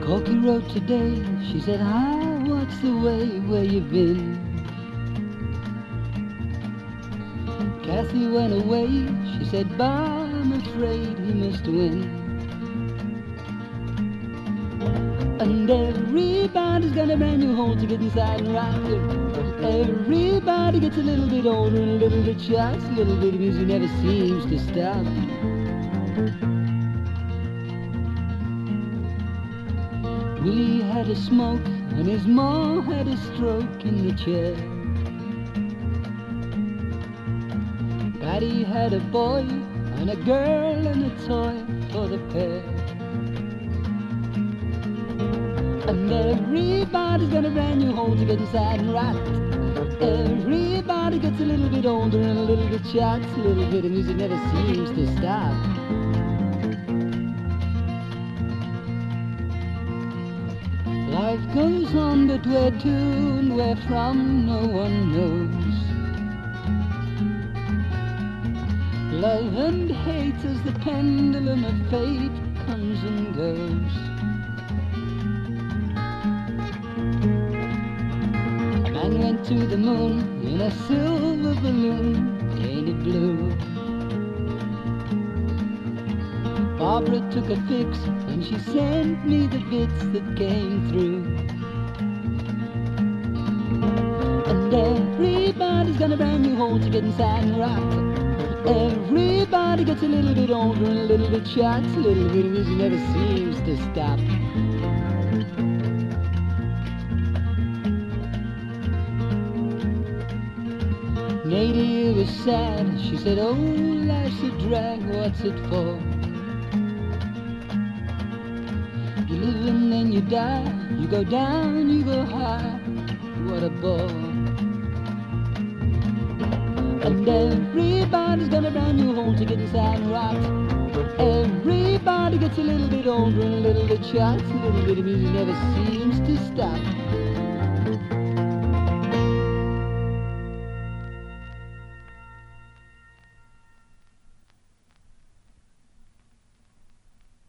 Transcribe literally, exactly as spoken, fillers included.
Corky wrote today, she said, hi, what's the way, where you been? Kathy went away, she said, bye, I'm afraid he must win. And everybody's got a brand new hole to get inside and right through. Everybody gets a little bit older and a little bit shy. A little bit of music never seems to stop. Willie had a smoke and his ma had a stroke in the chair. Patty had a boy and a girl and a toy for the pair. And everybody's got a brand new hole to get inside and right. Everybody gets a little bit older and a little bit shy. A little bit of music never seems to stop. Life goes on, but where to and where from no one knows. Love and hate as the pendulum of fate comes and goes. A man went to the moon in a silver balloon, painted blue. Barbara took a fix and she sent me the bits that came through. And everybody's got a brand new hole to get inside and rock. Everybody gets a little bit older and a little bit shy. A little bit of music never seems to stop. Nadia was sad, she said, oh, life's a drag, what's it for? You live and then you die, you go down, you go high, what a bore. And everybody's got a brand new hole to get inside and rock. Everybody gets a little bit older and a little bit shy. A little bit of music never seems to stop.